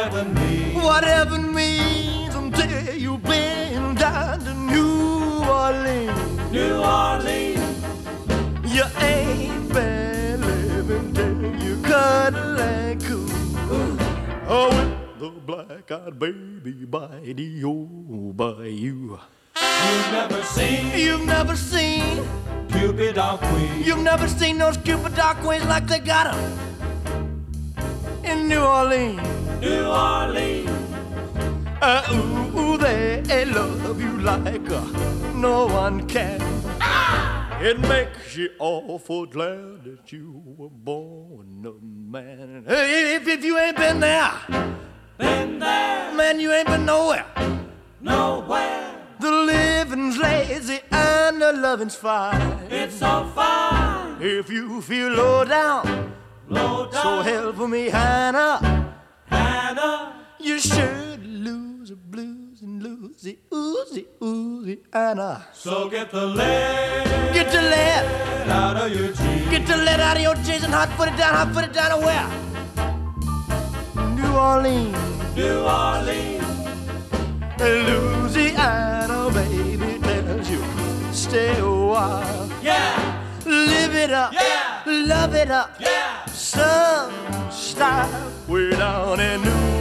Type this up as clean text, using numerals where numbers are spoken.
heaven means. What heaven means until you've been down to New Orleans. New Orleans. You ain't been living till you cuddle and cool. Oh, with the black-eyed baby by the old bayou. You've never seen Cupid or Queen. You've never seen those Cupid or Queens like they got 'em in New Orleans. New Orleans. Ooh, they love you like no one can. It makes you awful glad that you were born a man. Hey, if you ain't been there, man, you ain't been nowhere. Nowhere. The living's lazy and the loving's fine. It's so fine. If you feel low down, so help me, Hannah. Hannah. You should lose the blues and lose the oozy, Hannah. So get the lead. Get the lead out of your jeans. Get the lead out of your jeans and hot foot it down to where? New Orleans. New Orleans. Louisiana, baby, tells you stay a while. Yeah. Live it up. Yeah. Love it up. Yeah. Some style way down in New